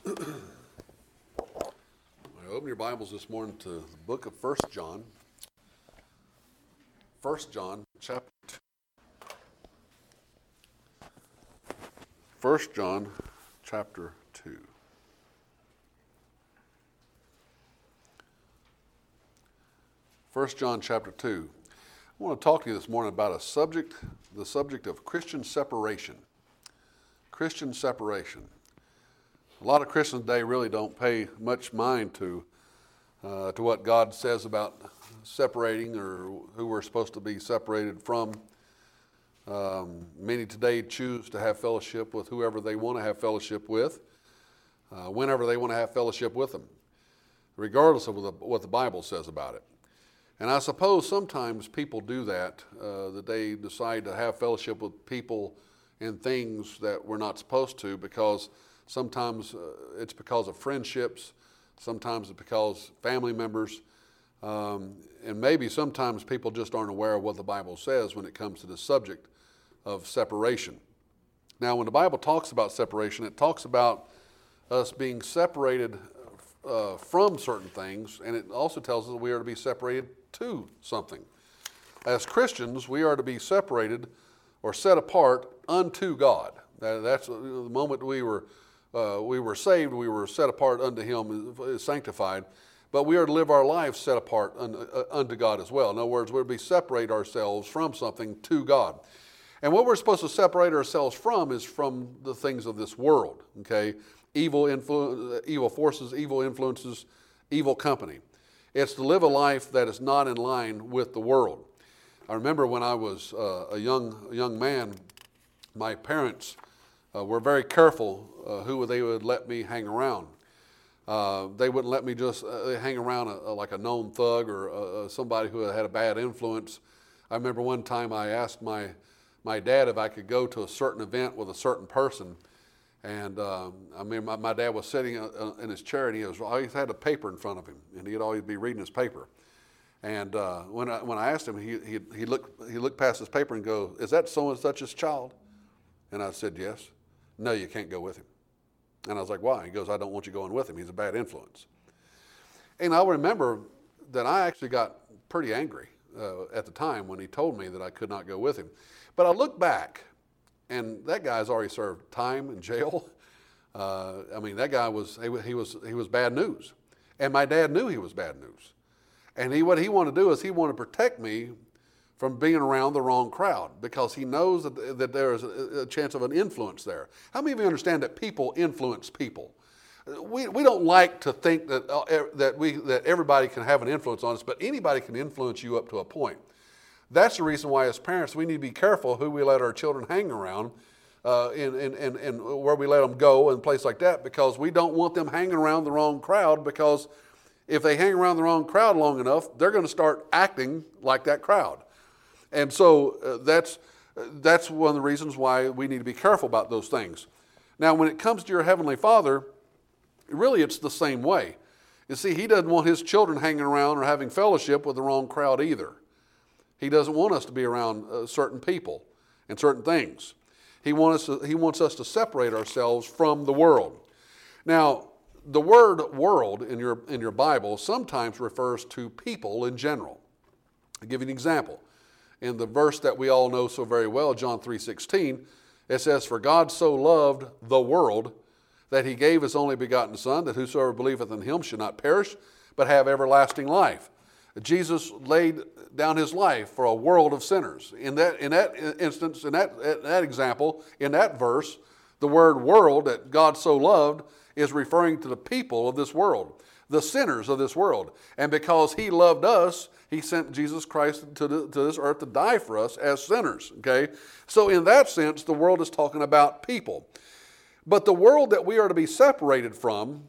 Open your Bibles this morning to the book of 1 John. 1 John chapter 2. 1 John chapter 2. 1 John chapter 2. I want to talk to you this morning about the subject of Christian separation. Christian separation. A lot of Christians today really don't pay much mind to what God says about separating or who we're supposed to be separated from. Many today choose to have fellowship with whoever they want to have fellowship with, whenever they want to have fellowship with them, regardless of what the Bible says about it. And I suppose sometimes people do that they decide to have fellowship with people and things that we're not supposed to, because sometimes it's because of friendships, sometimes it's because family members, and maybe sometimes people just aren't aware of what the Bible says when it comes to the subject of separation. Now, when the Bible talks about separation, it talks about us being separated from certain things, and it also tells us that we are to be separated to something. As Christians, we are to be separated or set apart unto God. That's the moment we were saved, we were set apart unto Him, sanctified, but we are to live our lives set apart unto God as well. In other words, we're to be separate ourselves from something to God. And what we're supposed to separate ourselves from is from the things of this world, okay? Evil forces, evil influences, evil company. It's to live a life that is not in line with the world. I remember when I was a young man, my parents were very careful who they would let me hang around. They wouldn't let me just hang around like a known thug or somebody who had a bad influence. I remember one time I asked my dad if I could go to a certain event with a certain person. And my dad was sitting in his chair, and he always had a paper in front of him, and he'd always be reading his paper. And when I asked him, he looked past his paper and go, "Is that so and such's child?" And I said, "Yes." "No, you can't go with him." And I was like, "Why?" He goes, "I don't want you going with him. He's a bad influence." And I remember that I actually got pretty angry at the time when he told me that I could not go with him. But I look back, and that guy's already served time in jail. That guy was bad news. And my dad knew he was bad news. And what he wanted to do is he wanted to protect me from being around the wrong crowd, because he knows that there is a chance of an influence there. How many of you understand that people influence people? We don't like to think that everybody can have an influence on us, but anybody can influence you up to a point. That's the reason why, as parents, we need to be careful who we let our children hang around and where we let them go and places like that, because we don't want them hanging around the wrong crowd, because if they hang around the wrong crowd long enough, they're going to start acting like that crowd. And so that's one of the reasons why we need to be careful about those things. Now, when it comes to your Heavenly Father, really it's the same way. You see, He doesn't want His children hanging around or having fellowship with the wrong crowd either. He doesn't want us to be around certain people and certain things. He wants us to separate ourselves from the world. Now, the word world in your Bible sometimes refers to people in general. I'll give you an example. In the verse that we all know so very well, John 3:16, it says, "For God so loved the world that He gave His only begotten Son, that whosoever believeth in Him should not perish, but have everlasting life." Jesus laid down His life for a world of sinners. In that instance, in that example, in that verse, the word world that God so loved is referring to the people of this world, the sinners of this world. And because He loved us, He sent Jesus Christ to this earth to die for us as sinners. Okay? So in that sense, the world is talking about people. But the world that we are to be separated from,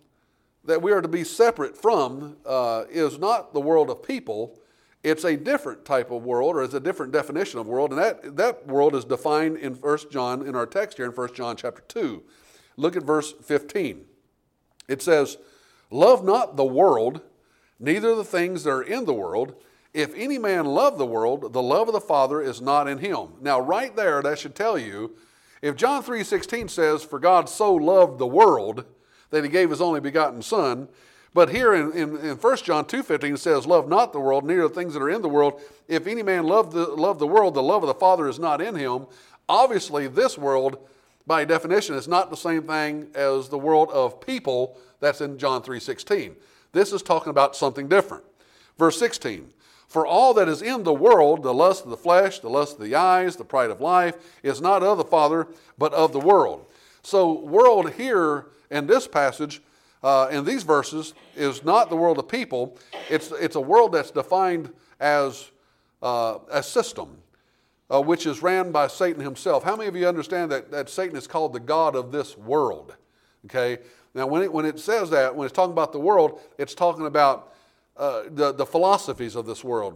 is not the world of people. It's a different type of world, or it's a different definition of world. And that world is defined in 1 John, in our text here in 1 John chapter 2. Look at verse 15. It says, "Love not the world, neither the things that are in the world. If any man love the world, the love of the Father is not in him." Now right there, that should tell you, if John 3:16 says, "For God so loved the world," that he gave his only begotten Son. But here in 1 John 2:15 it says, love not the world, neither the things that are in the world. If any man love the world, the love of the Father is not in him. Obviously, this world, by definition, is not the same thing as the world of people that's in John 3:16. This is talking about something different. Verse 16, for all that is in the world, the lust of the flesh, the lust of the eyes, the pride of life, is not of the Father, but of the world. So world here in this passage, in these verses, is not the world of people. It's a world that's defined as a system, which is ran by Satan himself. How many of you understand that Satan is called the god of this world? Okay. Now, when it says that, when it's talking about the world, it's talking about the philosophies of this world,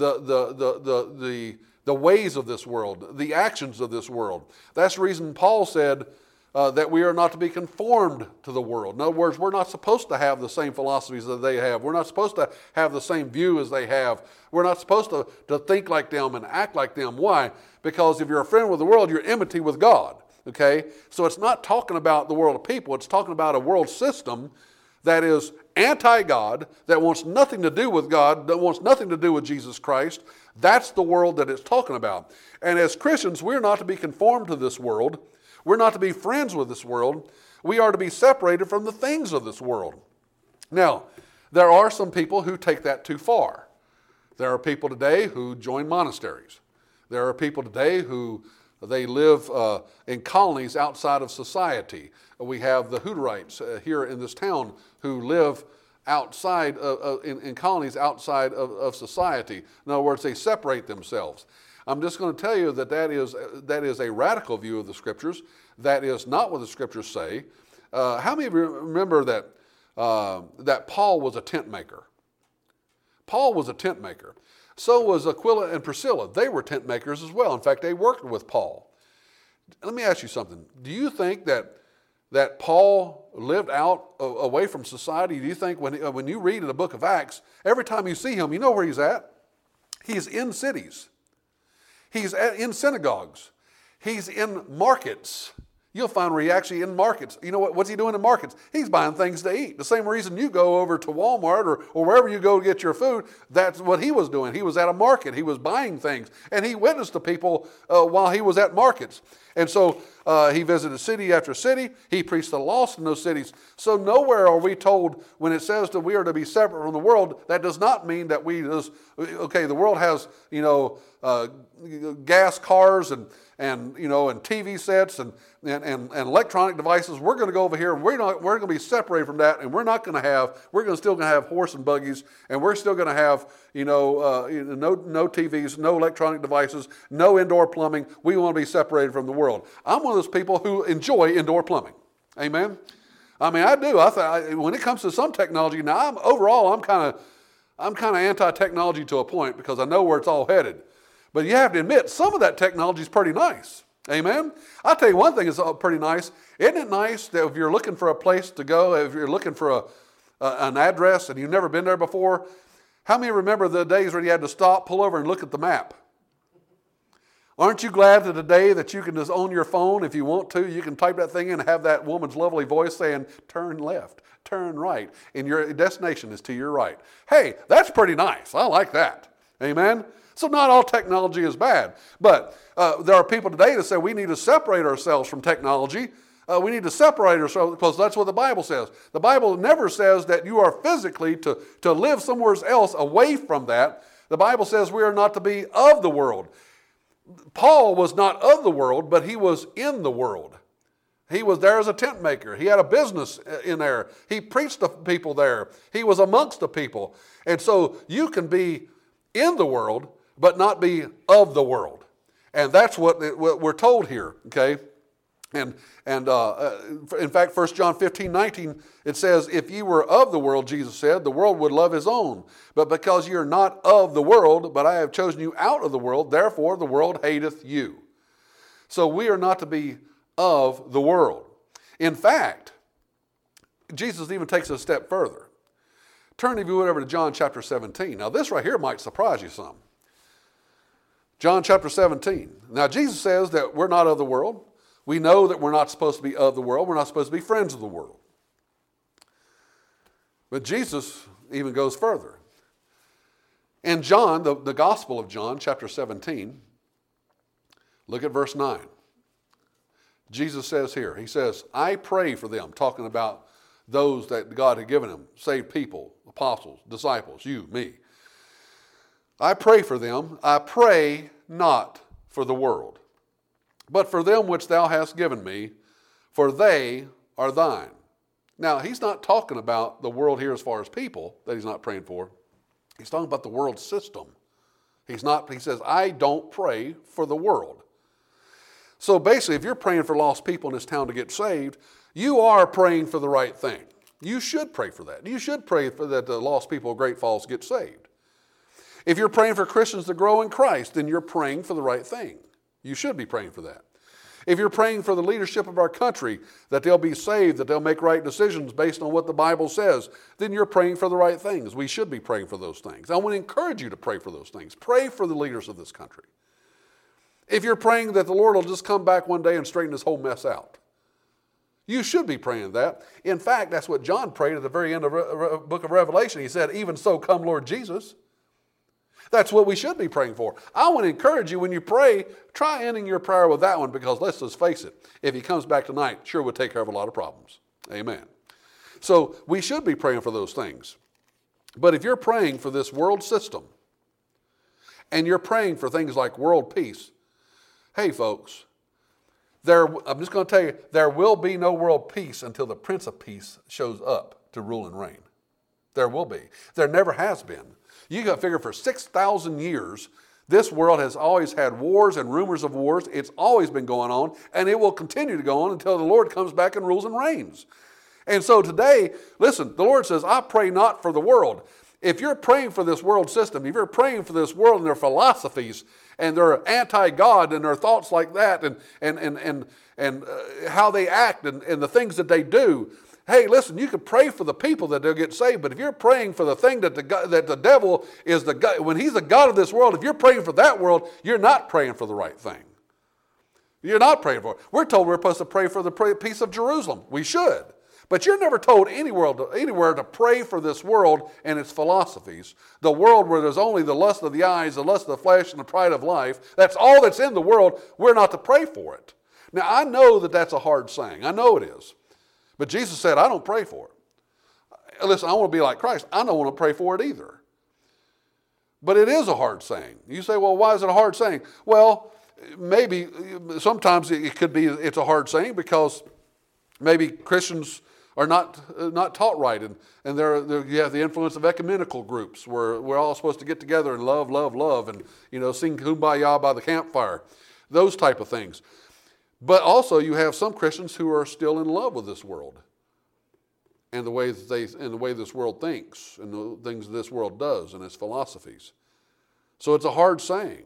the ways of this world, the actions of this world. That's the reason Paul said that we are not to be conformed to the world. In other words, we're not supposed to have the same philosophies that they have. We're not supposed to have the same view as they have. We're not supposed to think like them and act like them. Why? Because if you're a friend with the world, you're enmity with God. Okay? So it's not talking about the world of people. It's talking about a world system that is anti-God, that wants nothing to do with God, that wants nothing to do with Jesus Christ. That's the world that it's talking about. And as Christians, we're not to be conformed to this world. We're not to be friends with this world. We are to be separated from the things of this world. Now, there are some people who take that too far. There are people today who join monasteries. There are people today who they live in colonies outside of society. We have the Hutterites here in this town who live outside in colonies outside of society. In other words, they separate themselves. I'm just going to tell you that is a radical view of the Scriptures. That is not what the Scriptures say. How many of you remember that Paul was a tent maker? Paul was a tent maker. So was Aquila and Priscilla. They were tent makers as well. In fact, they worked with Paul. Let me ask you something. Do you think that Paul lived out away from society? Do you think when you read in the book of Acts, every time you see him, you know where he's at? He's in cities. He's in synagogues. He's in markets. You'll find where he's actually in markets. You know what's he doing in markets? He's buying things to eat. The same reason you go over to Walmart or wherever you go to get your food, that's what he was doing. He was at a market. He was buying things. And he witnessed to people while he was at markets. And so he visited city after city. He preached the lost in those cities. So nowhere are we told when it says that we are to be separate from the world, that does not mean that we just, okay, the world has, gas cars and TV sets and electronic devices. We're going to go over here and we're going to be separated from that, and we're still going to have horse and buggies, and we're still going to have no TVs, no electronic devices, no indoor plumbing. We want to be separated from the world. I'm one of those people who enjoy indoor plumbing. Amen. I mean, I do. When it comes to some technology, now I'm kind of anti-technology to a point because I know where it's all headed. But you have to admit, some of that technology is pretty nice. Amen? I'll tell you one thing that's pretty nice. Isn't it nice that if you're looking for a place to go, if you're looking for an address and you've never been there before, how many remember the days when you had to stop, pull over, and look at the map? Aren't you glad that today that you can just own your phone if you want to? You can type that thing in and have that woman's lovely voice saying, turn left, turn right, and your destination is to your right. Hey, that's pretty nice. I like that. Amen? So not all technology is bad, but there are people today that say we need to separate ourselves from technology. We need to separate ourselves because that's what the Bible says. The Bible never says that you are physically to live somewhere else away from that. The Bible says we are not to be of the world. Paul was not of the world, but he was in the world. He was there as a tent maker. He had a business in there. He preached to people there. He was amongst the people. And so you can be in the world, but not be of the world. And that's what we're told here, okay? And in fact, 1 John 15:19, it says, if ye were of the world, Jesus said, the world would love his own. But because ye are not of the world, but I have chosen you out of the world, therefore the world hateth you. So we are not to be of the world. In fact, Jesus even takes it a step further. Turn, if you would, over to John chapter 17. Now this right here might surprise you some. John chapter 17. Now Jesus says that we're not of the world. We know that we're not supposed to be of the world. We're not supposed to be friends of the world. But Jesus even goes further. In John, the Gospel of John, chapter 17, look at verse 9. Jesus says here, he says, I pray for them, talking about those that God had given him, saved people, apostles, disciples, you, me. I pray for them. I pray not for the world, but for them which thou hast given me, for they are thine. Now, he's not talking about the world here as far as people that he's not praying for. He's talking about the world system. He says, I don't pray for the world. So basically, if you're praying for lost people in this town to get saved, you are praying for the right thing. You should pray for that. You should pray for that the lost people of Great Falls get saved. If you're praying for Christians to grow in Christ, then you're praying for the right thing. You should be praying for that. If you're praying for the leadership of our country, that they'll be saved, that they'll make right decisions based on what the Bible says, then you're praying for the right things. We should be praying for those things. I want to encourage you to pray for those things. Pray for the leaders of this country. If you're praying that the Lord will just come back one day and straighten this whole mess out, you should be praying that. In fact, that's what John prayed at the very end of the book of Revelation. He said, even so come Lord Jesus. That's what we should be praying for. I want to encourage you when you pray, try ending your prayer with that one, because let's just face it, if he comes back tonight, sure would take care of a lot of problems. Amen. So we should be praying for those things. But if you're praying for this world system, and you're praying for things like world peace, hey folks, I'm just going to tell you, there will be no world peace until the Prince of Peace shows up to rule and reign. There will be. There never has been. You got to figure for 6,000 years, this world has always had wars and rumors of wars. It's always been going on, and it will continue to go on until the Lord comes back and rules and reigns. And so today, listen, the Lord says, I pray not for the world. If you're praying for this world system, if you're praying for this world and their philosophies and their anti-God and their thoughts like that and how they act and the things that they do, hey, listen, you can pray for the people that they'll get saved, but if you're praying for the thing that the devil is the God, when he's the God of this world, if you're praying for that world, you're not praying for the right thing. You're not praying for it. We're told we're supposed to pray for the peace of Jerusalem. We should. But you're never told anywhere to pray for this world and its philosophies. The world where there's only the lust of the eyes, the lust of the flesh, and the pride of life. That's all that's in the world. We're not to pray for it. Now, I know that that's a hard saying. I know it is. But Jesus said, I don't pray for it. Listen, I want to be like Christ. I don't want to pray for it either. But it is a hard saying. You say, well, why is it a hard saying? Well, maybe sometimes it could be it's a hard saying because maybe Christians are not taught right. And you have the influence of ecumenical groups where we're all supposed to get together and love and sing Kumbaya by the campfire. Those type of things. But also you have some Christians who are still in love with this world and the way this world thinks and the things this world does and its philosophies. So it's a hard saying.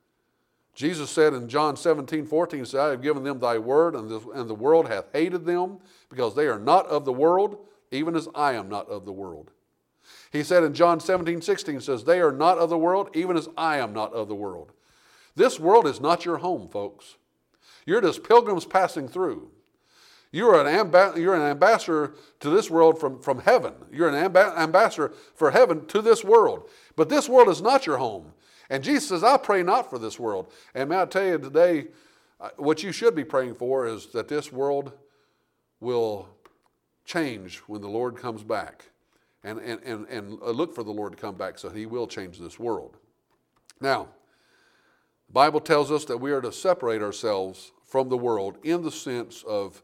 Jesus said in John 17:14, said, I have given them thy word, and the world hath hated them, because they are not of the world, even as I am not of the world. He said in John 17:16, says, they are not of the world, even as I am not of the world. This world is not your home, folks. You're just pilgrims passing through. You're an ambassador to this world from heaven. You're an ambassador for heaven to this world. But this world is not your home. And Jesus says, I pray not for this world. And may I tell you today, what you should be praying for is that this world will change when the Lord comes back. And look for the Lord to come back so he will change this world. Now, the Bible tells us that we are to separate ourselves from the world in the sense of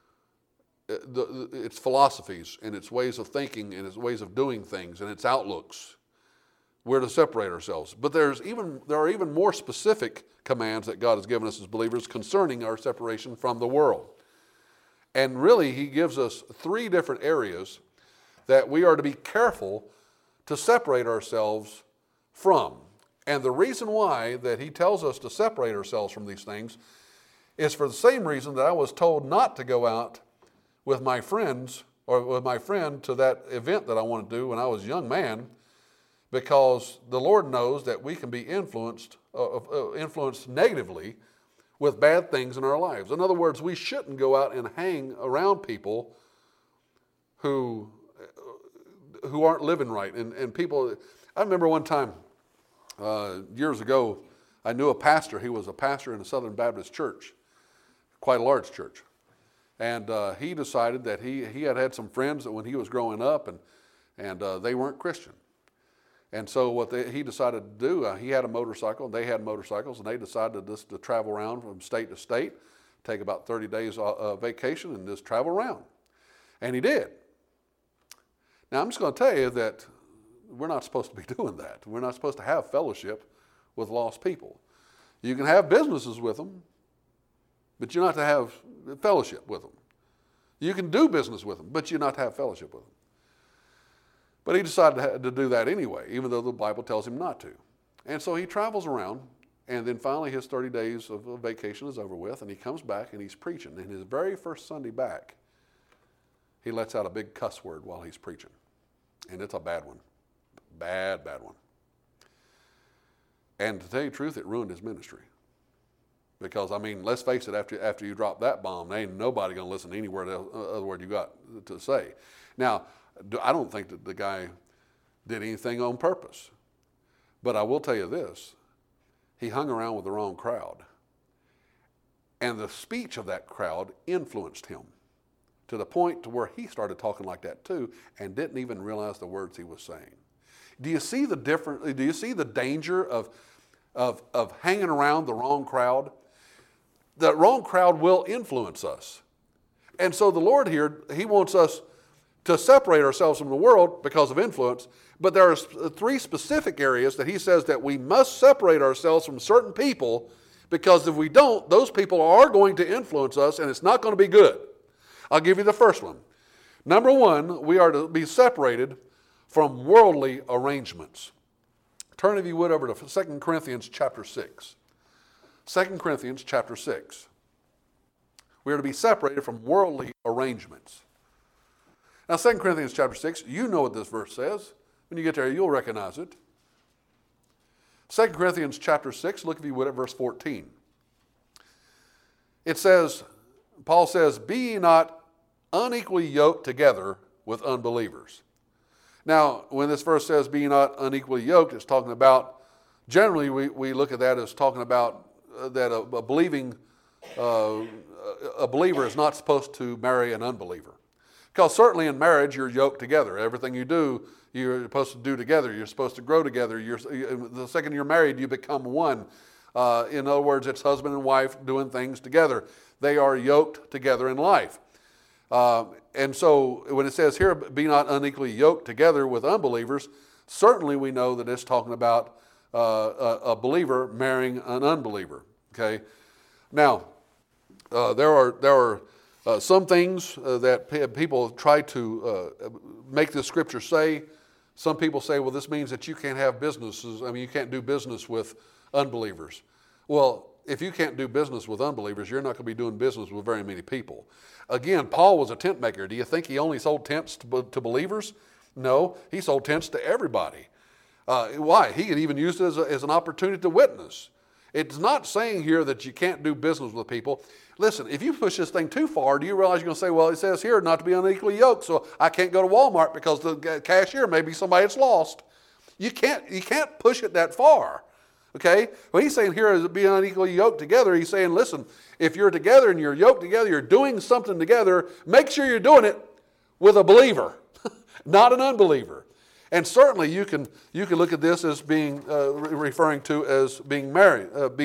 its philosophies and its ways of thinking and its ways of doing things and its outlooks. We're to separate ourselves. But there are even more specific commands that God has given us as believers concerning our separation from the world. And really, he gives us 3 different areas that we are to be careful to separate ourselves from. And the reason why that he tells us to separate ourselves from these things is for the same reason that I was told not to go out with my friends or with my friend to that event that I wanted to do when I was a young man, because the Lord knows that we can be influenced negatively with bad things in our lives. In other words, we shouldn't go out and hang around people who who aren't living right. And people, I remember one time years ago, I knew a pastor. He was a pastor in a Southern Baptist church, quite a large church. And he decided that he had some friends that when he was growing up, and they weren't Christian. And so he decided to do, he had a motorcycle, and they had motorcycles, and they decided just to travel around from state to state, take about 30 days vacation, and just travel around. And he did. Now, I'm just going to tell you that we're not supposed to be doing that. We're not supposed to have fellowship with lost people. You can have businesses with them, but you're not to have fellowship with them. You can do business with them, but you're not to have fellowship with them. But he decided to do that anyway, even though the Bible tells him not to. And so he travels around, and then finally his 30 days of vacation is over with, and he comes back and he's preaching. And his very first Sunday back, he lets out a big cuss word while he's preaching. And it's a bad one. Bad one. And to tell you the truth, it ruined his ministry. Because, I mean, let's face it, after you drop that bomb, ain't nobody going to listen to any other word you got to say. Now, I don't think that the guy did anything on purpose. But I will tell you this. He hung around with the wrong crowd. And the speech of that crowd influenced him to the point to where he started talking like that too and didn't even realize the words he was saying. Do you see the danger of hanging around the wrong crowd? The wrong crowd will influence us. And so the Lord here, he wants us to separate ourselves from the world because of influence, but there are 3 specific areas that he says that we must separate ourselves from certain people, because if we don't, those people are going to influence us and it's not going to be good. I'll give you the first one. Number 1, we are to be separated from worldly arrangements. Turn, if you would, over to 2 Corinthians chapter 6. 2 Corinthians chapter 6. We are to be separated from worldly arrangements. Now, 2 Corinthians chapter 6, you know what this verse says. When you get there, you'll recognize it. 2 Corinthians chapter 6, look if you would at verse 14. It says, Paul says, "Be ye not unequally yoked together with unbelievers." Now, when this verse says, "Be ye not unequally yoked," it's talking about, generally we look at that as talking about that a believer is not supposed to marry an unbeliever. Because certainly in marriage, you're yoked together. Everything you do, you're supposed to do together. You're supposed to grow together. The second you're married, you become one. In other words, it's husband and wife doing things together. They are yoked together in life. And so when it says here, "Be not unequally yoked together with unbelievers," certainly we know that it's talking about a believer marrying an unbeliever. Okay. Now, there are some things that people try to make the scripture say. Some people say, well, this means that you can't have businesses. I mean, you can't do business with unbelievers. Well, if you can't do business with unbelievers, you're not going to be doing business with very many people. Again, Paul was a tent maker. Do you think he only sold tents to believers? No, he sold tents to everybody. Why? He could even use it as an opportunity to witness. It's not saying here that you can't do business with people. Listen, if you push this thing too far, do you realize you're going to say, well, it says here not to be unequally yoked, so I can't go to Walmart because the cashier may be somebody that's lost. You can't push it that far. Okay? When he's saying here is be unequally yoked together, he's saying, listen, if you're together and you're yoked together, you're doing something together, make sure you're doing it with a believer, not an unbeliever. And certainly you can look at this as being referring to as being married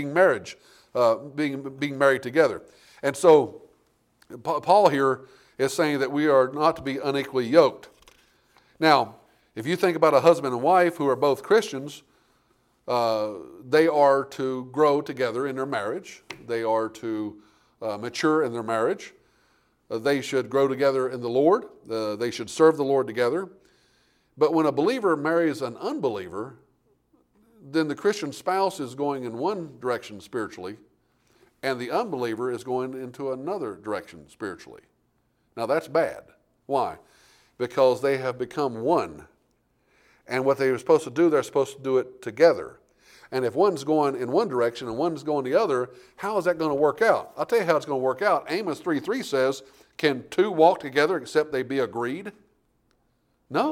together. And so Paul here is saying that we are not to be unequally yoked. Now, if you think about a husband and wife who are both Christians, they are to grow together in their marriage. They are to mature in their marriage. They should grow together in the Lord. They should serve the Lord together. But when a believer marries an unbeliever, then the Christian spouse is going in one direction spiritually, and the unbeliever is going into another direction spiritually. Now that's bad. Why? Because they have become one. And what they were supposed to do, they're supposed to do it together. And if one's going in one direction and one's going the other, how is that going to work out? I'll tell you how it's going to work out. Amos 3:3 says, "Can two walk together except they be agreed?" No,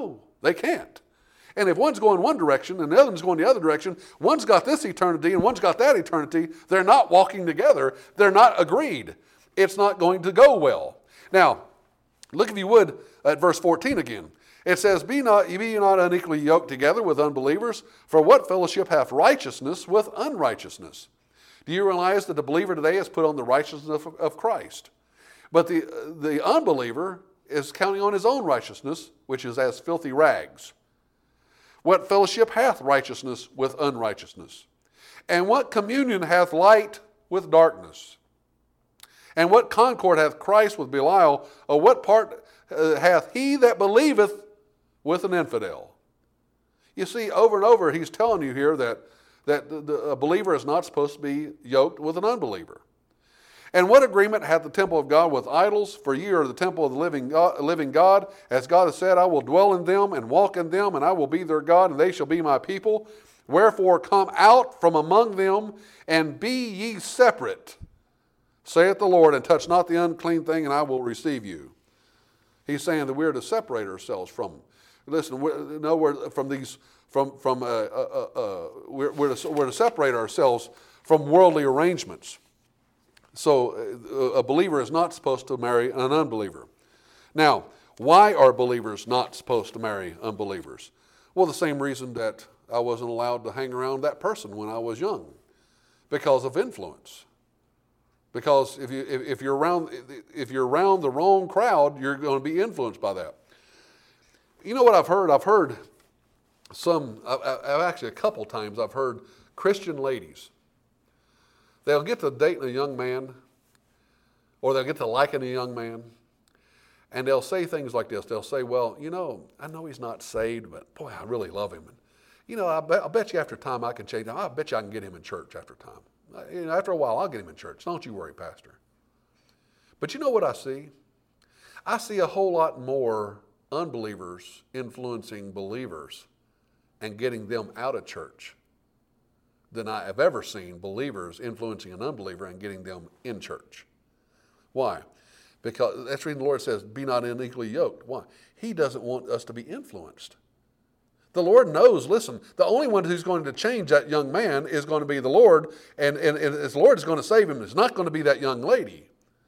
They can't. And if one's going one direction and the other one's going the other direction, one's got this eternity and one's got that eternity, they're not walking together. They're not agreed. It's not going to go well. Now, look if you would at verse 14 again. It says, Be ye not unequally yoked together with unbelievers, for what fellowship hath righteousness with unrighteousness? Do you realize that the believer today has put on the righteousness of Christ? But the unbeliever is counting on his own righteousness, which is as filthy rags. What fellowship hath righteousness with unrighteousness? And what communion hath light with darkness? And what concord hath Christ with Belial? Or what part hath he that believeth with an infidel? You see, over and over, he's telling you here that a believer is not supposed to be yoked with an unbeliever. And what agreement hath the temple of God with idols? For ye are the temple of the living God. As God has said, I will dwell in them and walk in them, and I will be their God, and they shall be my people. Wherefore come out from among them, and be ye separate, saith the Lord, and touch not the unclean thing, and I will receive you. He's saying that we're to separate ourselves from them. Listen, we're to separate ourselves from worldly arrangements. So a believer is not supposed to marry an unbeliever. Now, why are believers not supposed to marry unbelievers? Well, the same reason that I wasn't allowed to hang around that person when I was young, because of influence. Because if you're around the wrong crowd, you're going to be influenced by that. You know what I've heard? I've heard actually a couple times I've heard Christian ladies. They'll get to dating a young man, or they'll get to liking a young man, and they'll say things like this. They'll say, well, I know he's not saved, but boy, I really love him. And, I bet you after time I can change him. I bet you I can get him in church after time. After a while, I'll get him in church. Don't you worry, Pastor. But you know what I see? I see a whole lot more unbelievers influencing believers and getting them out of church than I have ever seen believers influencing an unbeliever and getting them in church. Why? Because that's the reason the Lord says, be not unequally yoked. Why? He doesn't want us to be influenced. The Lord knows, listen, the only one who's going to change that young man is going to be the Lord, and as the Lord is going to save him, it's not going to be that young lady.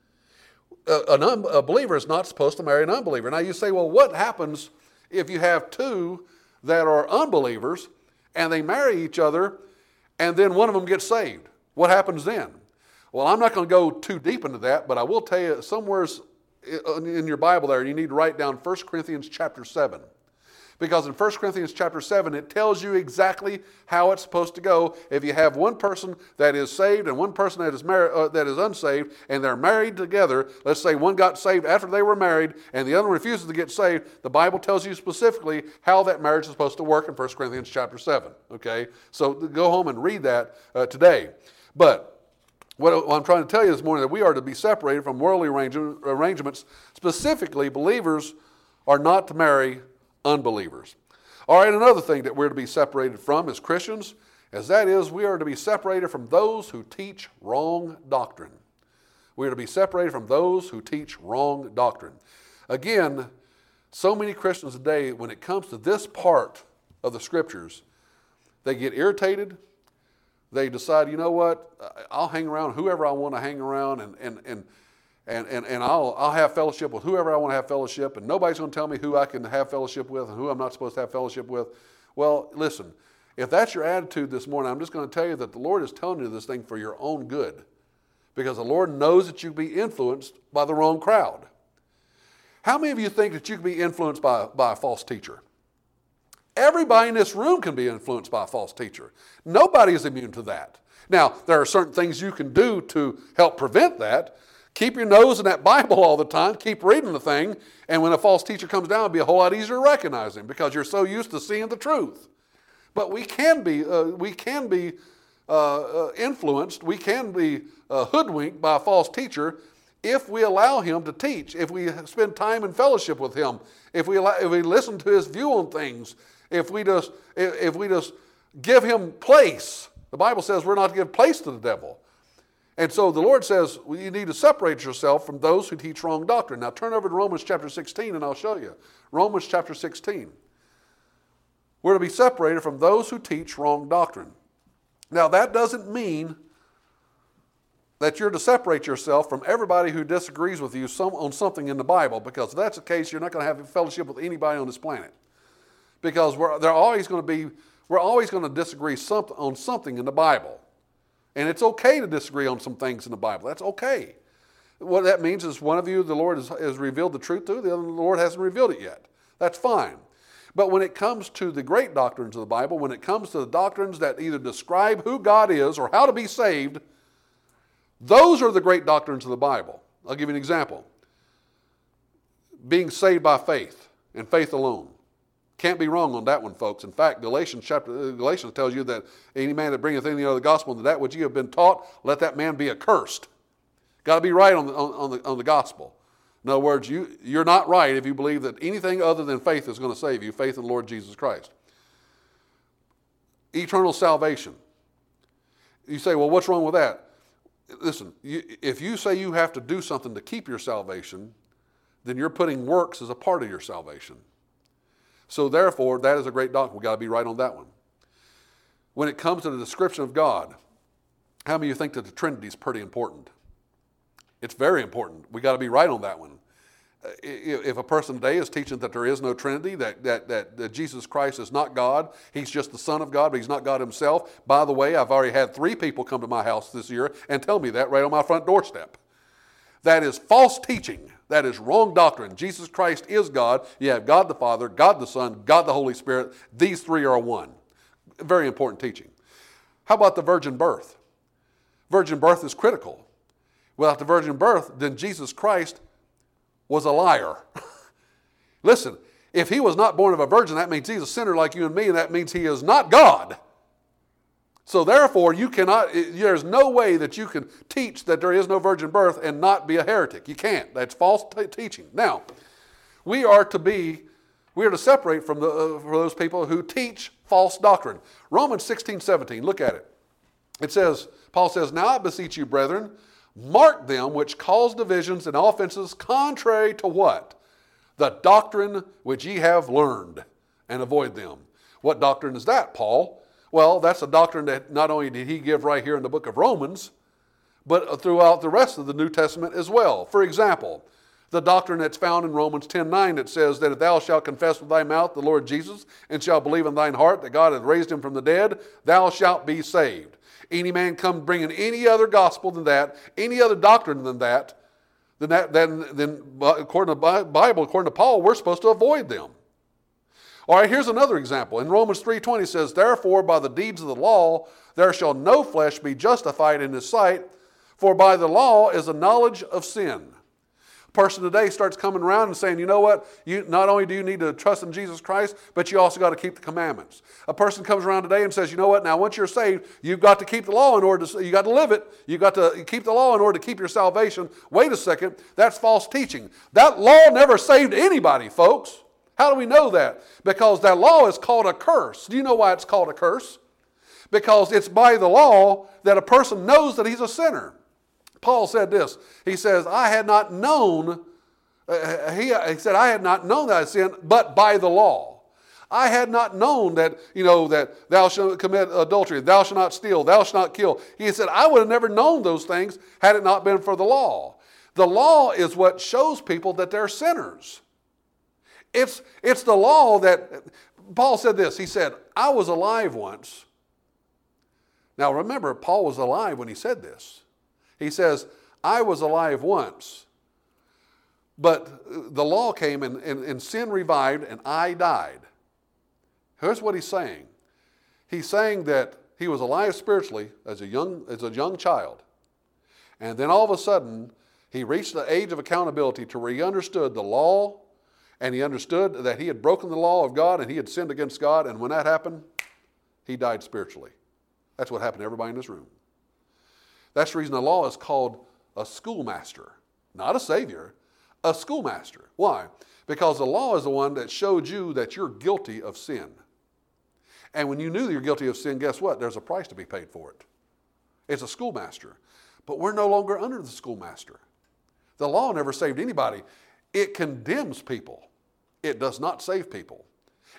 A believer is not supposed to marry an unbeliever. Now you say, well, what happens if you have two that are unbelievers and they marry each other and then one of them gets saved? What happens then? Well, I'm not going to go too deep into that, but I will tell you somewhere in your Bible there, you need to write down 1 Corinthians chapter 7. Because in 1 Corinthians chapter 7, it tells you exactly how it's supposed to go. If you have one person that is saved and one person that is unsaved, and they're married together, let's say one got saved after they were married and the other one refuses to get saved, the Bible tells you specifically how that marriage is supposed to work in 1 Corinthians chapter 7. Okay? So go home and read that today. But what I'm trying to tell you this morning, that we are to be separated from worldly arrangements. Specifically, believers are not to marry unbelievers. All right, another thing that we're to be separated from as Christians, as that is, we are to be separated from those who teach wrong doctrine. We are to be separated from those who teach wrong doctrine. Again, so many Christians today, when it comes to this part of the Scriptures, they get irritated. They decide, you know what, I'll hang around whoever I want to hang around, and I'll have fellowship with whoever I want to have fellowship, and nobody's going to tell me who I can have fellowship with and who I'm not supposed to have fellowship with. Well, listen, if that's your attitude this morning, I'm just going to tell you that the Lord is telling you this thing for your own good, because the Lord knows that you can be influenced by the wrong crowd. How many of you think that you can be influenced by a false teacher? Everybody in this room can be influenced by a false teacher. Nobody is immune to that. Now, there are certain things you can do to help prevent that. Keep your nose in that Bible all the time. Keep reading the thing. And when a false teacher comes down, it'll be a whole lot easier to recognize him because you're so used to seeing the truth. But we can be influenced. We can be hoodwinked by a false teacher if we allow him to teach, if we spend time in fellowship with him, if we listen to his view on things, if we just give him place. The Bible says we're not to give place to the devil. And so the Lord says, well, you need to separate yourself from those who teach wrong doctrine. Now turn over to Romans chapter 16 and I'll show you. Romans chapter 16. We're to be separated from those who teach wrong doctrine. Now, that doesn't mean that you're to separate yourself from everybody who disagrees with you on something in the Bible, because if that's the case, you're not going to have fellowship with anybody on this planet. Because we're always going to disagree on something in the Bible. And it's okay to disagree on some things in the Bible. That's okay. What that means is one of you, the Lord has revealed the truth to, the other, the Lord hasn't revealed it yet. That's fine. But when it comes to the great doctrines of the Bible, when it comes to the doctrines that either describe who God is or how to be saved, those are the great doctrines of the Bible. I'll give you an example. Being saved by faith and faith alone. Can't be wrong on that one, folks. In fact, Galatians tells you that any man that bringeth any other gospel than that which ye have been taught, let that man be accursed. Got to be right on the gospel. In other words, you're not right if you believe that anything other than faith is going to save you, faith in the Lord Jesus Christ. Eternal salvation. You say, well, what's wrong with that? Listen, if you say you have to do something to keep your salvation, then you're putting works as a part of your salvation. So therefore, that is a great doctrine. We've got to be right on that one. When it comes to the description of God, how many of you think that the Trinity is pretty important? It's very important. We've got to be right on that one. If a person today is teaching that there is no Trinity, that Jesus Christ is not God, he's just the Son of God, but he's not God himself. By the way, I've already had 3 people come to my house this year and tell me that right on my front doorstep. That is false teaching. That is wrong doctrine. Jesus Christ is God. You have God the Father, God the Son, God the Holy Spirit. These 3 are one. Very important teaching. How about the virgin birth? Virgin birth is critical. Without the virgin birth, then Jesus Christ was a liar. Listen, if he was not born of a virgin, that means he's a sinner like you and me, and that means he is not God. So therefore, there's no way that you can teach that there is no virgin birth and not be a heretic. You can't. That's false teaching. Now, we are to separate from those people who teach false doctrine. Romans 16:17, look at it. It says, Paul says, now I beseech you, brethren, mark them which cause divisions and offenses contrary to what? The doctrine which ye have learned, and avoid them. What doctrine is that, Paul? Well, that's a doctrine that not only did he give right here in the book of Romans, but throughout the rest of the New Testament as well. For example, the doctrine that's found in Romans 10:9 that says that if thou shalt confess with thy mouth the Lord Jesus, and shalt believe in thine heart that God hath raised him from the dead, thou shalt be saved. Any man come bringing any other gospel than that, any other doctrine than that, then according to the Bible, according to Paul, we're supposed to avoid them. All right, here's another example. In Romans 3:20 it says, therefore by the deeds of the law there shall no flesh be justified in his sight, for by the law is the knowledge of sin. A person today starts coming around and saying, you know what, not only do you need to trust in Jesus Christ, but you also got to keep the commandments. A person comes around today and says, you know what, now once you're saved, you've got to keep the law in order to, you got to live it. You've got to keep the law in order to keep your salvation. Wait a second, that's false teaching. That law never saved anybody, folks. How do we know that? Because that law is called a curse. Do you know why it's called a curse? Because it's by the law that a person knows that he's a sinner. Paul said this. He says, I had not known, he said, I had not known that I sinned, but by the law. I had not known that, that thou shalt commit adultery, thou shalt not steal, thou shalt not kill. He said, I would have never known those things had it not been for the law. The law is what shows people that they're sinners. It's the law that, Paul said this, he said, I was alive once. Now remember, Paul was alive when he said this. He says, I was alive once, but the law came and sin revived and I died. Here's what he's saying. He's saying that he was alive spiritually as a young child. And then all of a sudden, he reached the age of accountability to where he understood the law, and he understood that he had broken the law of God and he had sinned against God. And when that happened, he died spiritually. That's what happened to everybody in this room. That's the reason the law is called a schoolmaster. Not a savior, a schoolmaster. Why? Because the law is the one that showed you that you're guilty of sin. And when you knew you're guilty of sin, guess what? There's a price to be paid for it. It's a schoolmaster. But we're no longer under the schoolmaster. The law never saved anybody. It condemns people. It does not save people.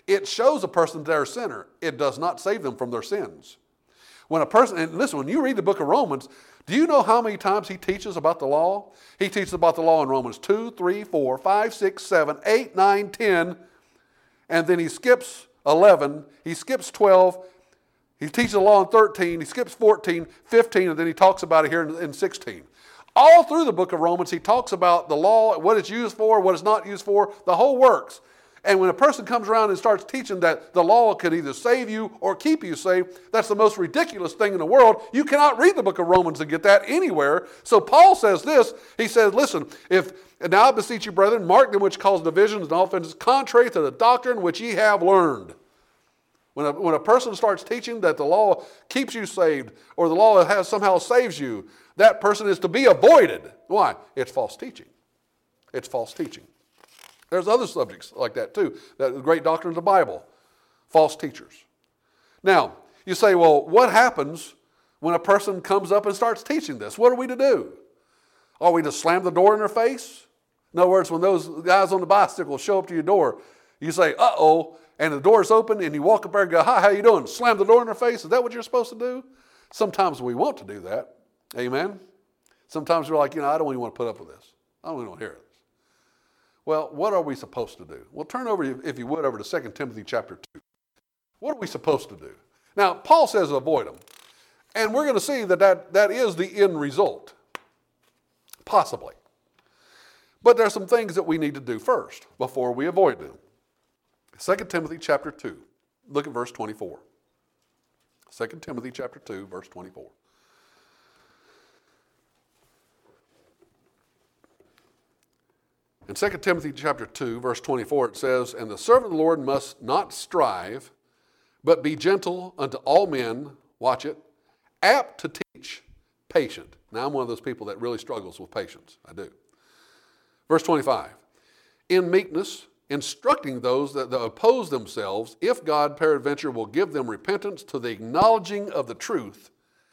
It shows a person they're a sinner. It does not save them from their sins. When a person, and listen, when you read the book of Romans, do you know how many times he teaches about the law? He teaches about the law in Romans 2, 3, 4, 5, 6, 7, 8, 9, 10, and then he skips 11, he skips 12, he teaches the law in 13, he skips 14, 15, and then he talks about it here in 16. All through the book of Romans, he talks about the law, what it's used for, what it's not used for, the whole works. And when a person comes around and starts teaching that the law could either save you or keep you saved, that's the most ridiculous thing in the world. You cannot read the book of Romans and get that anywhere. So Paul says this. He says, listen, now I beseech you, brethren, mark them which cause divisions and offenses contrary to the doctrine which ye have learned. When a person starts teaching that the law keeps you saved or the law somehow saves you, that person is to be avoided. Why? It's false teaching. It's false teaching. There's other subjects like that too. The great doctrine of the Bible. False teachers. Now, you say, well, what happens when a person comes up and starts teaching this? What are we to do? Are we to slam the door in their face? In other words, when those guys on the bicycle show up to your door, you say, uh-oh, and the door's open and you walk up there and go, hi, how you doing? Slam the door in their face. Is that what you're supposed to do? Sometimes we want to do that. Amen? Sometimes we're like, I don't even want to put up with this. I don't even want to hear it. Well, what are we supposed to do? Well, turn over, if you would, over to 2 Timothy chapter 2. What are we supposed to do? Now, Paul says avoid them. And we're going to see that is the end result. Possibly. But there are some things that we need to do first before we avoid them. 2 Timothy chapter 2. Look at verse 24. 2 Timothy chapter 2, verse 24. In 2 Timothy chapter 2, verse 24, it says, and the servant of the Lord must not strive, but be gentle unto all men, watch it, apt to teach, patient. Now, I'm one of those people that really struggles with patience. I do. Verse 25, in meekness, instructing those that oppose themselves, if God peradventure will give them repentance to the acknowledging of the truth,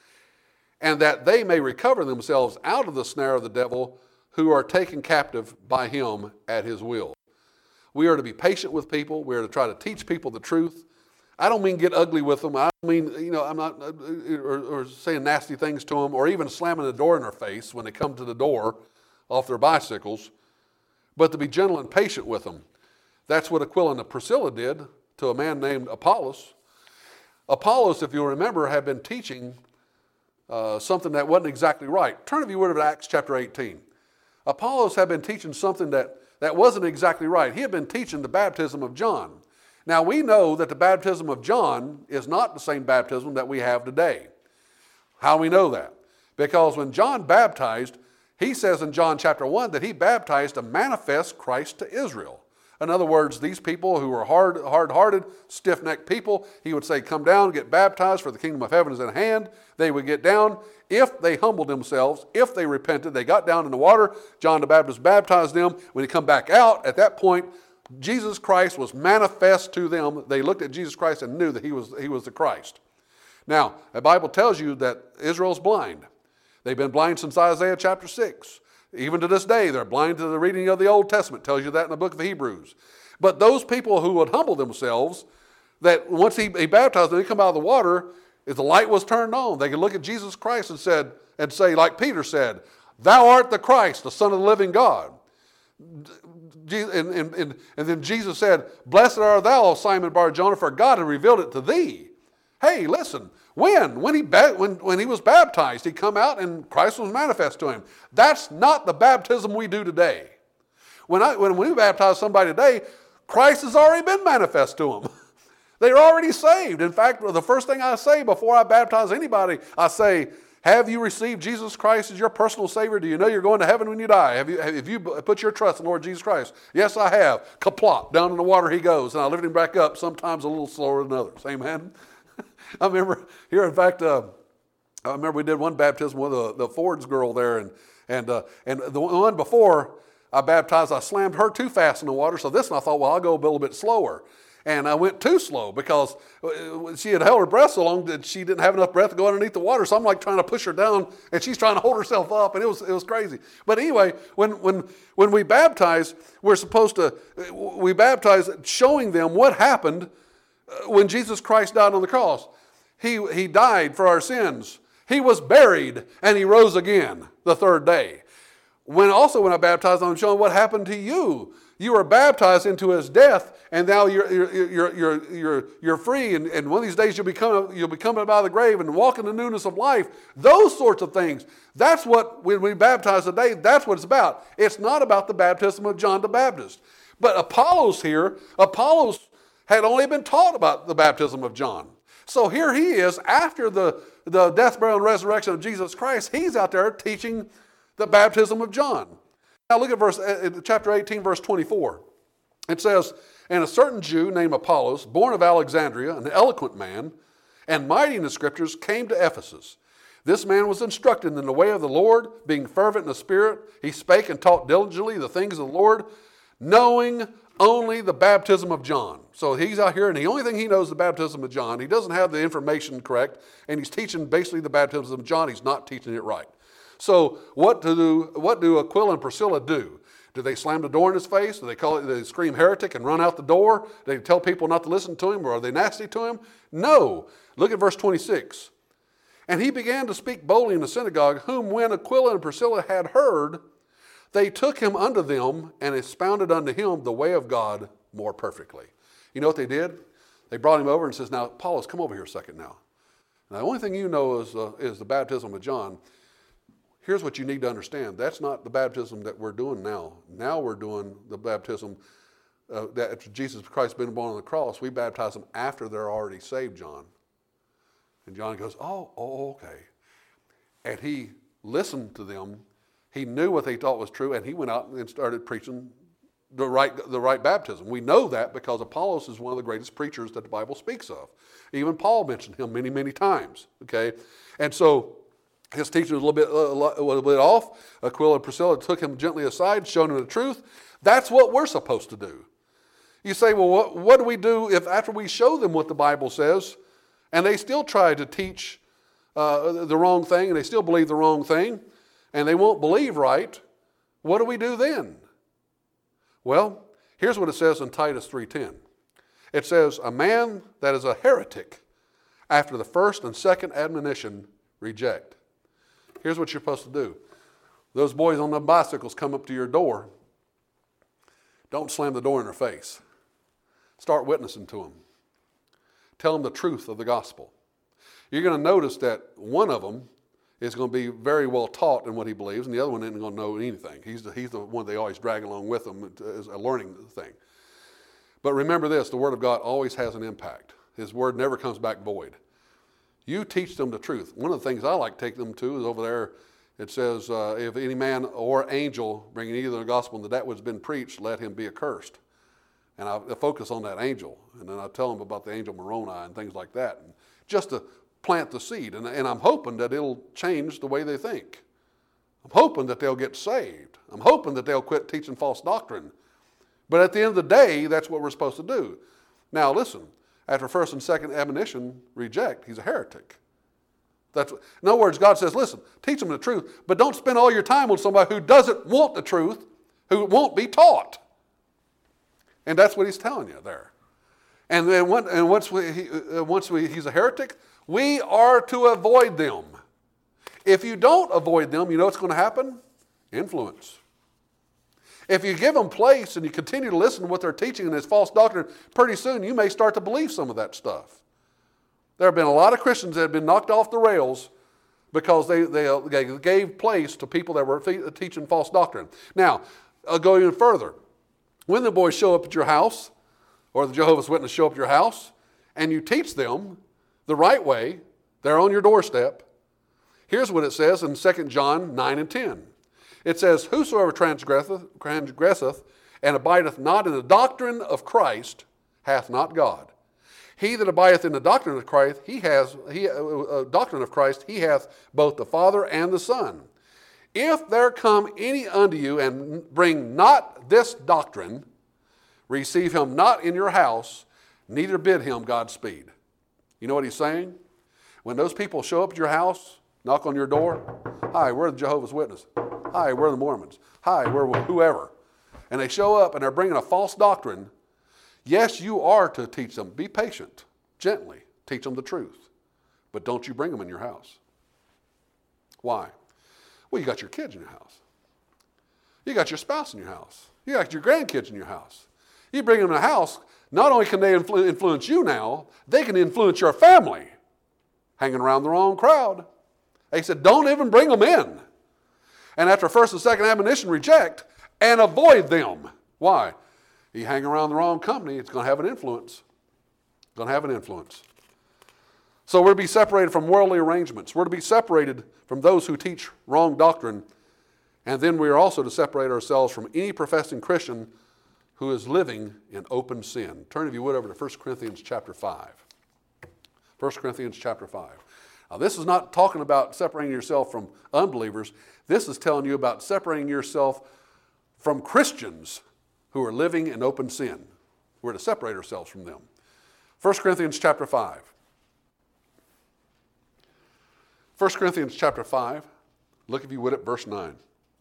and that they may recover themselves out of the snare of the devil, who are taken captive by him at his will. We are to be patient with people. We are to try to teach people the truth. I don't mean get ugly with them. I don't mean, I'm not, or saying nasty things to them, or even slamming the door in their face when they come to the door off their bicycles, but to be gentle and patient with them. That's what Aquila and Priscilla did to a man named Apollos. Apollos, if you'll remember, had been teaching something that wasn't exactly right. Turn, if you would, to Acts chapter 18. Apollos had been teaching something that wasn't exactly right. He had been teaching the baptism of John. Now, we know that the baptism of John is not the same baptism that we have today. How do we know that? Because when John baptized, he says in John chapter 1 that he baptized to manifest Christ to Israel. In other words, these people who were hard-hearted, stiff-necked people, he would say, come down, get baptized, for the kingdom of heaven is at hand. They would get down. If they humbled themselves, if they repented, they got down in the water. John the Baptist baptized them. When he come back out, at that point, Jesus Christ was manifest to them. They looked at Jesus Christ and knew that he was the Christ. Now, the Bible tells you that Israel's blind. They've been blind since Isaiah chapter 6. Even to this day, they're blind to the reading of the Old Testament. It tells you that in the book of Hebrews. But those people who would humble themselves, that once he baptized them, they come out of the water, if the light was turned on, they could look at Jesus Christ and say, like Peter said, thou art the Christ, the Son of the living God. And then Jesus said, blessed art thou, Simon Bar-Jonah, for God had revealed it to thee. Hey, listen, when he was baptized, he come out and Christ was manifest to him. That's not the baptism we do today. When we baptize somebody today, Christ has already been manifest to them. They're already saved. In fact, the first thing I say before I baptize anybody, I say, have you received Jesus Christ as your personal Savior? Do you know you're going to heaven when you die? Have you put your trust in Lord Jesus Christ? Yes, I have. Kaplop, down in the water he goes, and I lift him back up, sometimes a little slower than others. Amen? I remember here, in fact, I remember we did one baptism with the Ford's girl there, and the one before I baptized, I slammed her too fast in the water, so this one I thought, well, I'll go a little bit slower. And I went too slow because she had held her breath so long that she didn't have enough breath to go underneath the water. So I'm like trying to push her down, and she's trying to hold herself up, and it was crazy. But anyway, when we baptize, we baptize showing them what happened when Jesus Christ died on the cross. He died for our sins. He was buried, and he rose again the third day. When I baptized, I'm showing what happened to you. You were baptized into his death, and now you're free. And one of these days you'll be coming out of the grave and walk in the newness of life. Those sorts of things. That's what when we baptize today. That's what it's about. It's not about the baptism of John the Baptist. But Apollos had only been taught about the baptism of John. So here he is after the death, burial, and resurrection of Jesus Christ. He's out there teaching the baptism of John. Now look at chapter 18, verse 24. It says, "And a certain Jew named Apollos, born of Alexandria, an eloquent man, and mighty in the scriptures, came to Ephesus. This man was instructed in the way of the Lord, being fervent in the spirit. He spake and taught diligently the things of the Lord, knowing only the baptism of John." So he's out here, and the only thing he knows is the baptism of John. He doesn't have the information correct, and he's teaching basically the baptism of John. He's not teaching it right. So what do Aquila and Priscilla do? Do they slam the door in his face? Do they scream heretic and run out the door? Do they tell people not to listen to him, or are they nasty to him? No. Look at verse 26. "And he began to speak boldly in the synagogue, whom when Aquila and Priscilla had heard, they took him unto them and expounded unto him the way of God more perfectly." You know what they did? They brought him over and says, "Now, Apollos, come over here a second now. Now, the only thing you know is the baptism of John. Here's what you need to understand. That's not the baptism that we're doing now. Now we're doing the baptism that Jesus Christ has been born on the cross. We baptize them after they're already saved, John." And John goes, oh, okay. And he listened to them. He knew what they thought was true, and he went out and started preaching the right baptism. We know that because Apollos is one of the greatest preachers that the Bible speaks of. Even Paul mentioned him many, many times. Okay, and so his teaching was a little bit off. Aquila and Priscilla took him gently aside, showed him the truth. That's what we're supposed to do. You say, well, what do we do if after we show them what the Bible says, and they still try to teach the wrong thing, and they still believe the wrong thing, and they won't believe right? What do we do then? Well, here's what it says in Titus 3:10. It says, "A man that is a heretic, after the first and second admonition, reject." Here's what you're supposed to do. Those boys on the bicycles come up to your door. Don't slam the door in their face. Start witnessing to them. Tell them the truth of the gospel. You're going to notice that one of them is going to be very well taught in what he believes, and the other one isn't going to know anything. He's the one they always drag along with them as a learning thing. But remember this, the Word of God always has an impact. His Word never comes back void. You teach them the truth. One of the things I like to take them to is over there, it says, if any man or angel bringing either the gospel into that which has been preached, let him be accursed. And I focus on that angel, and then I tell them about the angel Moroni and things like that, and just to plant the seed. And I'm hoping that it'll change the way they think. I'm hoping that they'll get saved. I'm hoping that they'll quit teaching false doctrine. But at the end of the day, that's what we're supposed to do. Now listen, after first and second admonition, reject. He's a heretic. In other words, God says, listen, teach them the truth, but don't spend all your time on somebody who doesn't want the truth, who won't be taught. And that's what he's telling you there. And then once he's a heretic, we are to avoid them. If you don't avoid them, you know what's going to happen? Influence. If you give them place and you continue to listen to what they're teaching and it's false doctrine, pretty soon you may start to believe some of that stuff. There have been a lot of Christians that have been knocked off the rails because they gave place to people that were teaching false doctrine. Now, I'll go even further. When the boys show up at your house, or the Jehovah's Witnesses show up at your house, and you teach them the right way, they're on your doorstep. Here's what it says in 2 John 9 and 10. It says, "Whosoever transgresseth and abideth not in the doctrine of Christ hath not God. He that abideth in the doctrine of Christ, he hath both the Father and the Son. If there come any unto you and bring not this doctrine, receive him not in your house, neither bid him Godspeed. You know what he's saying? When those people show up at your house, knock on your door, hi, we're the Jehovah's Witnesses. Hi, we're the Mormons. Hi, we're whoever. And they show up and they're bringing a false doctrine. Yes, you are to teach them. Be patient, gently. Teach them the truth. But don't you bring them in your house. Why? Well, you got your kids in your house. You got your spouse in your house. You got your grandkids in your house. You bring them in the house, not only can they influence you now, they can influence your family. Hanging around the wrong crowd. They said, don't even bring them in. And after first and second admonition, reject and avoid them. Why? You hang around the wrong company, it's going to have an influence. It's going to have an influence. So we're to be separated from worldly arrangements. We're to be separated from those who teach wrong doctrine. And then we are also to separate ourselves from any professing Christian who is living in open sin. Turn, if you would, over to 1 Corinthians chapter 5. 1 Corinthians chapter 5. Now, this is not talking about separating yourself from unbelievers. This is telling you about separating yourself from Christians who are living in open sin. We're to separate ourselves from them. 1 Corinthians chapter 5. 1 Corinthians chapter 5. Look, if you would, at verse 9.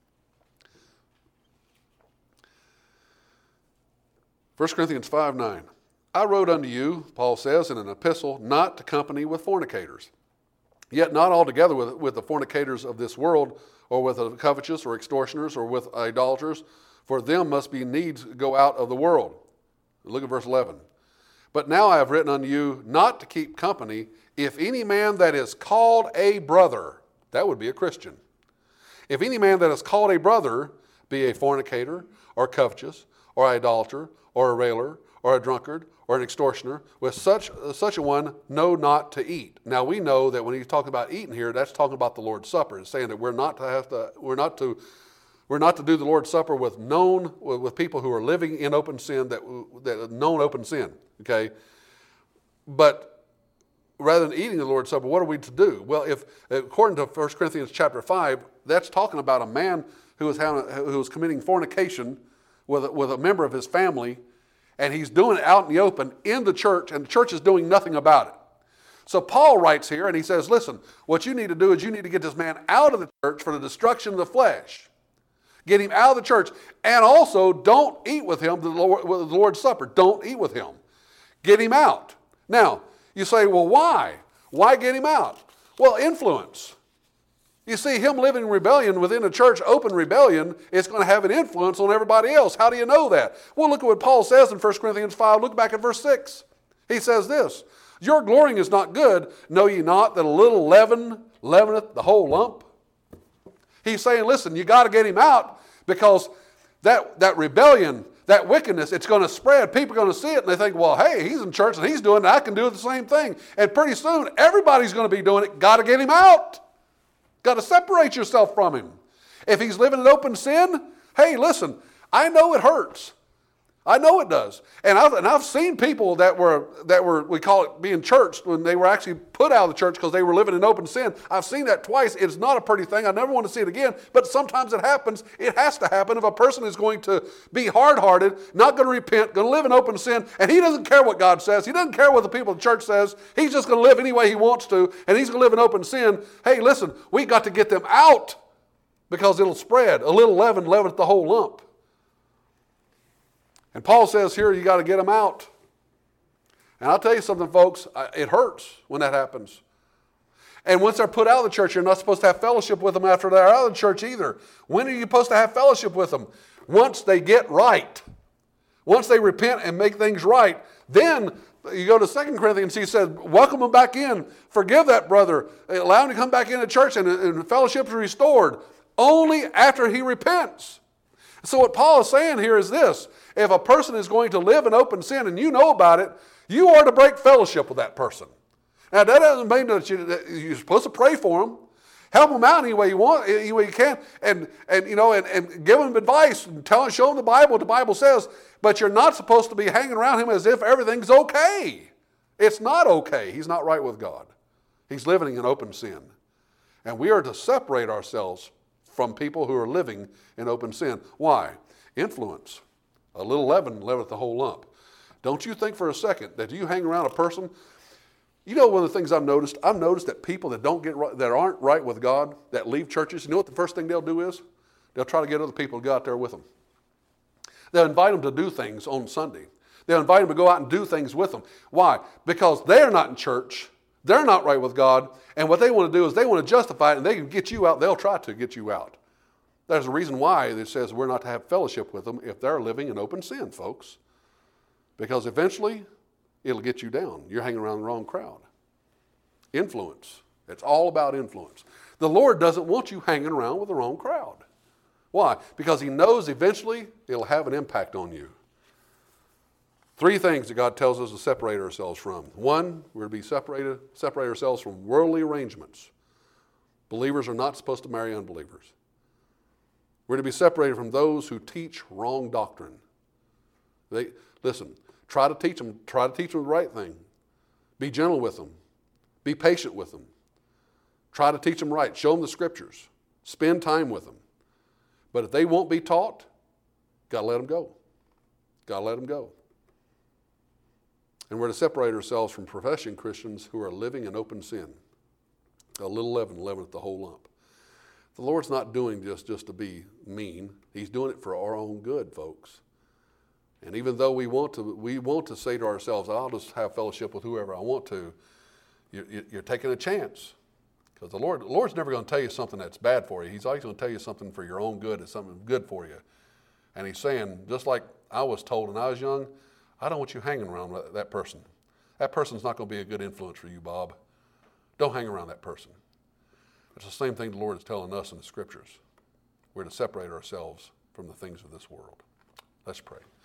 1 Corinthians 5:9. I wrote unto you, Paul says in an epistle, not to company with fornicators. Yet not altogether with the fornicators of this world, or with the covetous, or extortioners, or with idolaters, for them must be needs go out of the world. Look at verse 11. But now I have written unto you not to keep company, if any man that is called a brother, that would be a Christian. If any man that is called a brother be a fornicator, or covetous, or idolater, or a railer, or a drunkard, or an extortioner, with such a one know not to eat. Now we know that when he's talking about eating here, that's talking about the Lord's Supper. It's saying that we're not to do the Lord's Supper with people who are living in open sin, that known open sin. Okay, but rather than eating the Lord's Supper, what are we to do? Well, if according to 1 Corinthians chapter 5, that's talking about a man who was committing fornication with a member of his family. And he's doing it out in the open in the church, and the church is doing nothing about it. So Paul writes here, and he says, listen, what you need to do is you need to get this man out of the church for the destruction of the flesh. Get him out of the church. And also, don't eat with him with the Lord's Supper. Don't eat with him. Get him out. Now, you say, well, why? Why get him out? Well, influence. You see, him living in rebellion within a church, open rebellion, is going to have an influence on everybody else. How do you know that? Well, look at what Paul says in 1 Corinthians 5. Look back at verse 6. He says this, your glorying is not good. Know ye not that a little leaven leaveneth the whole lump? He's saying, listen, you got to get him out, because that rebellion, that wickedness, it's going to spread. People are going to see it, and they think, well, hey, he's in church and he's doing it. I can do the same thing. And pretty soon, everybody's going to be doing it. Got to get him out. Got to separate yourself from him. If he's living in open sin, hey, listen, I know it hurts. I know it does. And I've seen people that were, we call it being churched, when they were actually put out of the church because they were living in open sin. I've seen that twice. It's not a pretty thing. I never want to see it again. But sometimes it happens. It has to happen if a person is going to be hard-hearted, not going to repent, going to live in open sin, and he doesn't care what God says. He doesn't care what the people of the church says. He's just going to live any way he wants to, and he's going to live in open sin. Hey, listen, we got to get them out, because it'll spread. A little leaven leaveneth the whole lump. And Paul says here, you got to get them out. And I'll tell you something, folks, it hurts when that happens. And once they're put out of the church, you're not supposed to have fellowship with them after they're out of the church either. When are you supposed to have fellowship with them? Once they get right. Once they repent and make things right. Then you go to 2 Corinthians, he said, welcome them back in. Forgive that brother. Allow him to come back into church, and fellowship is restored. Only after he repents. So what Paul is saying here is this. If a person is going to live in open sin and you know about it, you are to break fellowship with that person. Now, that doesn't mean that you're supposed to pray for them. Help them out any way you want, any way you can, and give them advice and show them the Bible, what the Bible says. But you're not supposed to be hanging around him as if everything's okay. It's not okay. He's not right with God. He's living in open sin. And we are to separate ourselves from people who are living in open sin. Why? Influence. A little leaven leaveneth the whole lump. Don't you think for a second that you hang around a person. You know, one of the things I've noticed that people that don't get right, that aren't right with God, that leave churches, you know what the first thing they'll do is? They'll try to get other people to go out there with them. They'll invite them to do things on Sunday. They'll invite them to go out and do things with them. Why? Because they're not in church. They're not right with God. And what they want to do is they want to justify it, and they can get you out. They'll try to get you out. There's a reason why it says we're not to have fellowship with them if they're living in open sin, folks. Because eventually, it'll get you down. You're hanging around the wrong crowd. Influence. It's all about influence. The Lord doesn't want you hanging around with the wrong crowd. Why? Because He knows eventually it'll have an impact on you. 3 things that God tells us to separate ourselves from. 1, we're to be separate ourselves from worldly arrangements. Believers are not supposed to marry unbelievers. We're to be separated from those who teach wrong doctrine. Listen, try to teach them the right thing. Be gentle with them. Be patient with them. Try to teach them right. Show them the scriptures. Spend time with them. But if they won't be taught, got to let them go. Got to let them go. And we're to separate ourselves from professing Christians who are living in open sin. A little leaven leaveneth the whole lump. The Lord's not doing this just to be mean. He's doing it for our own good, folks. And even though we want to say to ourselves, I'll just have fellowship with whoever I want to, you're taking a chance. Because the Lord's never going to tell you something that's bad for you. He's always going to tell you something for your own good. It's something good for you. And He's saying, just like I was told when I was young, I don't want you hanging around that person. That person's not going to be a good influence for you, Bob. Don't hang around that person. It's the same thing the Lord is telling us in the Scriptures. We're to separate ourselves from the things of this world. Let's pray.